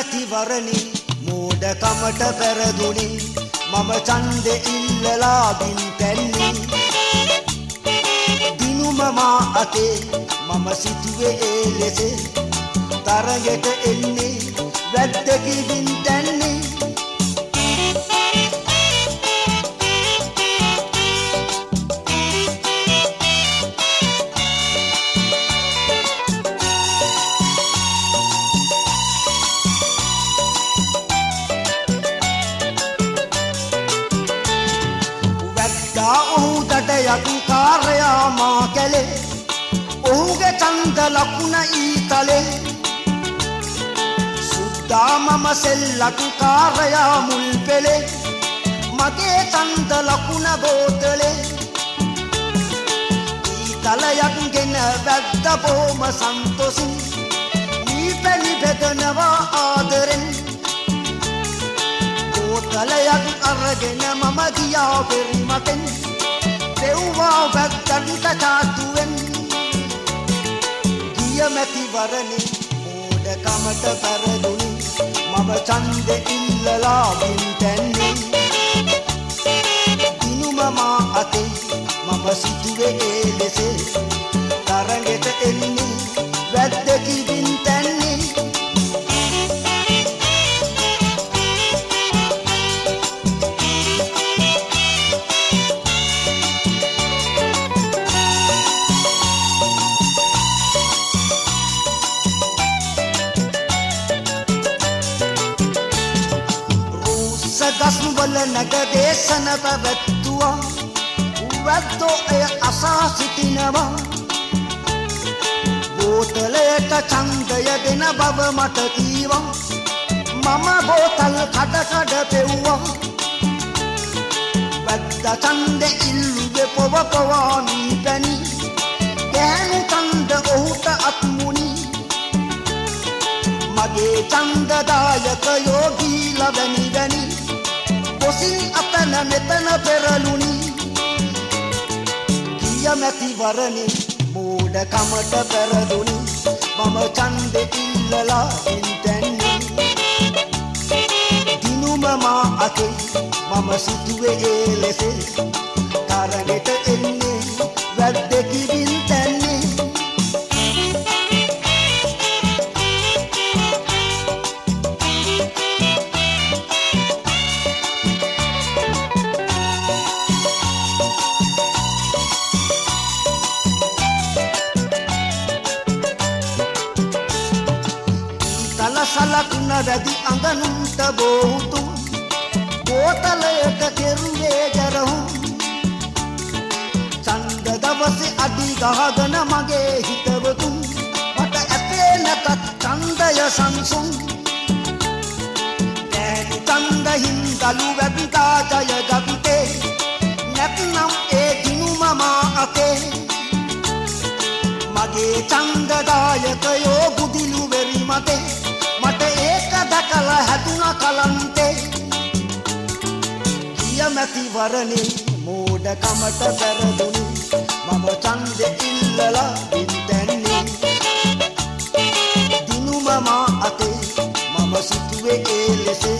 මැතිවරණි මෝඩකමට පෙරදුනි මම ඡන්දෙ ඉල්ලලා බින් තැන්නේ දිනුම මා අතේ මම සිටුවේ ඒ ලෙස තරගෙට එන්නේ වැද්දකි බින් තැන්නේ යකු කාර්යයා මා කැලේ ඔහුගේ ඡන්ද ලකුණ ඊතලේ සුද්දා මම සෙල්ලකු කාර්යයා මුල් පෙලේ මගේ ඡන්ද ලකුණ බෝතලේ ඊතලයක් ගෙන වැද්ද බොහොම සන්තෝසින් ඊපැණි බෙදනවා ආදරෙන් බෝතලයක් අරගෙන මම ගියා පෙරිමතෙන් දෙව්වා වැද්දන්ට චාතුවෙන් ගිය මැතිවරණි මෝඩකමට පෙරදුනි මම ඡන්දෙ ඉල්ලලා බින් තැන්නේ දිනුම මා අතේ මම සිටුවේ ඒ ලෙස තරගෙට එන්නේ වැද්දකි බින් තැන්නේ ගස්වල නැග දේශන පැවැත්තුවා වැද්දෝ එය අසා සිටිනවා බෝතලයට ඡන්දය දෙන බව මට කීවා මම බෝතල් කඩ පෙව්වා වැද්ද ඡන්දෙ ඉල්ලුවේ පොව පවා නීපැණි ගෑනු ඡන්ද ඔහුට අත්මුණි මගේ ඡන්ද දායකයෝ ගීලා වැනි කොසින් අතන මෙතන පෙරළුණි ගිය මැතිවරණි මෝඩකමට පෙරදුනි මම ඡන්දෙ ඉල්ලලා බින් තැන්නේ දිනුම මා අතේ මම සිටුවේ ඒ ලෙස තරගෙට එන්නේ වැද්දකි බින් තැන්නේ සලකුණ රැදි අඟනුන්ට බෝතුම් බෝතලයට කෙරුවේ ජරහුම් ඡන්ද දවසේ අඩි ගහගෙන මගේ හිතවතුම් මට ඇතේ නැතත් ඡන්දය සංසුන් දැනි ඡන්ද හින්දලු වැද්දා ජය ගත්තේ නැත්නම් ඒ දිනුම මා අතේ මගේ ඡන්ද දායකයෝ බුදිලු වෙරි මතේ මට ඒක දැකලා හැදුනා කලන්තේ ගිය මැතිවරණි මෝඩකමට පෙරදුනි මම ඡන්දෙ ඉල්ලලා බින් තැන්නේ දිනුම මා අතේ මම සිටුවේ ඒ ලෙස